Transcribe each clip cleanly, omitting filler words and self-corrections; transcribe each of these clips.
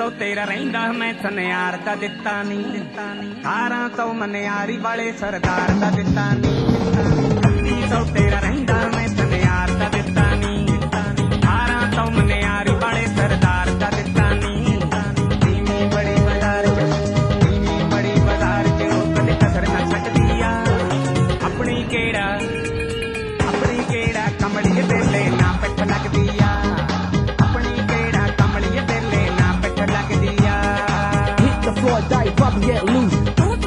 ਤੋਂ ਤੇਰਾ ਰਹਿੰਦਾ ਮੈਂ ਸੁਨਿਆਰ ਦਾ ਦਿੱਤਾ ਨੀ 1800 ਮਨਿਆਰੀ ਵਾਲੇ ਸਰਦਾਰ ਦਾ ਦਿੱਤਾ ਨੀ 1900 ਤੇਰਾ ਰਹਿੰਦਾ ਮੈਂ ਸੁਨਿਆਰ ਦਾ ਦਿੱਤਾ ਨੀ 1800 ਮਨਿਆਰੀ ਵਾਲੇ ਸਰਦਾਰ ਦਾ ਦਿੱਤਾ ਨੀ ਤੀਵੀਂ ਬੜੀ ਬਾਜ਼ਾਰ ਚ ਉਹ ਕਦੇ ਕਸਰ ਨਾ ਸਕਦੀ ਆ ਆਪਣੀ ਕਿਹੜਾ ਕਮਲੀਏ ਤੇਲੇ ਨਾ ਪਿੱਠ ਲੱਗਦੀ ਆ Die, probably get loose.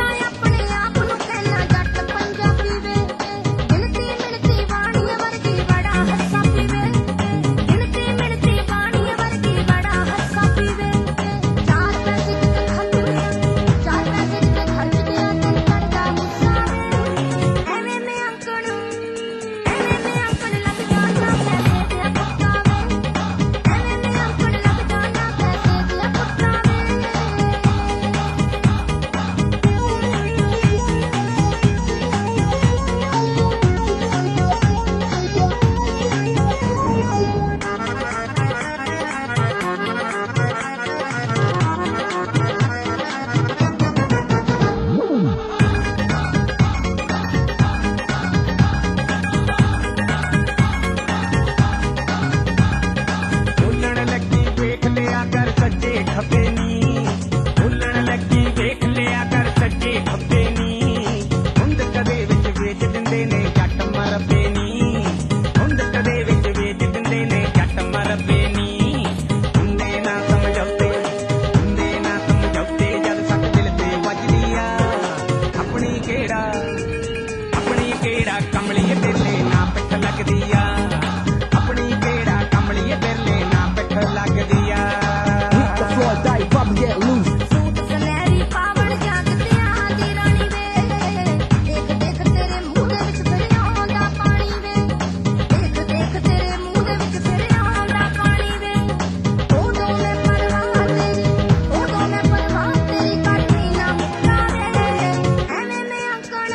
ਕਮਲੀਏ ਤੇਲੇ ਨਾ ਪਿੱਠ ਲੱਗਦੀ ਆ ਆਪਣੀ ਕਿਹੜਾ ਕਮਲੀਏ ਤੇਲੇ ਨਾ ਪਿੱਠ ਲੱਗਦੀ ਆ Hit the floor, die, probably get loose. Suit ਸੁਨਹਿਰੀ ਪਾਵਣ ਜਾਂਗਦਿਆਂ ਦੀ ਰਾਣੀ ਵੇ ਦੇਖ ਤੇਰੇ ਮੂੰਹ ਦੇ ਵਿੱਚ ਫਿਰ ਆਉਂਦਾ ਪਾਣੀ ਵੇ ਦੇਖ ਤੇਰੇ ਮੂੰਹ ਦੇ ਵਿੱਚ ਫਿਰ ਆਉਂਦਾ ਪਾਣੀ ਵੇ ਉਦੋਂ ਮੈਂ ਪਰਵਾਹ ਤੇਰੀ ਕੱਟਣੀ ਨਾ ਮੁੱਕਾ ਵੇ ਐਵੇਂ ਮੈਂ ਅੰਕਣ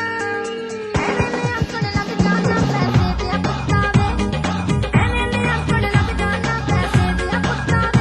ਲੱਗ ਜਾਣਾ ਪੈਸੇ ਦੀਆਂ ਪੁੱਤਾਂ ਵੇ ਐਵੇਂ ਮੈਂ ਅੰਕਣ ਲੱਗ ਜਾਣਾ ਪੈਸੇ ਦੀਆਂ ਪੁੱਤਾਂ ਵੇ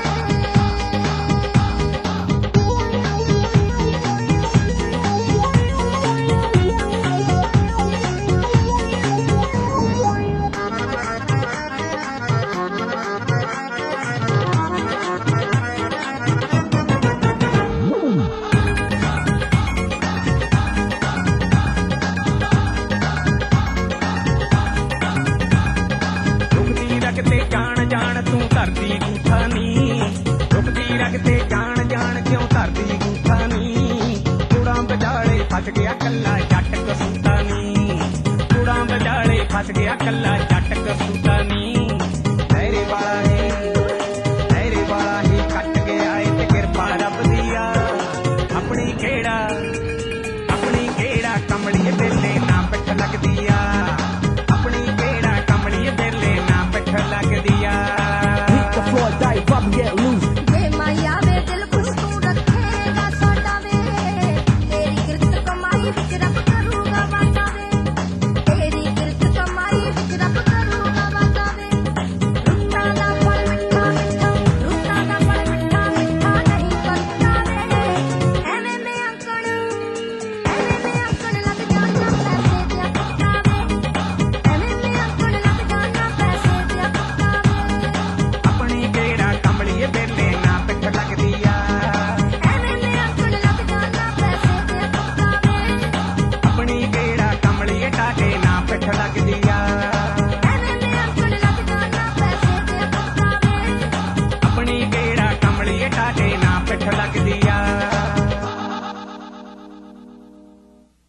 ਰੁਕਦੀ ਰਗ ਤੇ ਜਾਣ ਤੂੰ ਧਰਦੀ ਗੂਠਾ ਨੀ ਰੁਕਦੀ ਰਗ ਤੇ ਜਾਣ ਕਿਉਂ ਧਰਦੀ ਗੂਠਾ ਨੀ ਕੁੜਾਂ ਵਿਚਾਲੇ ਫਸ ਗਿਆ ਕੱਲਾ ਜੱਟ ਕਸੂਤਾ ਨੀ ਕੁੜਾਂ ਵਿਚਾਲੇ ਫਸ ਗਿਆ ਕੱਲਾ ਜੱਟ ਕਸੂਤਾ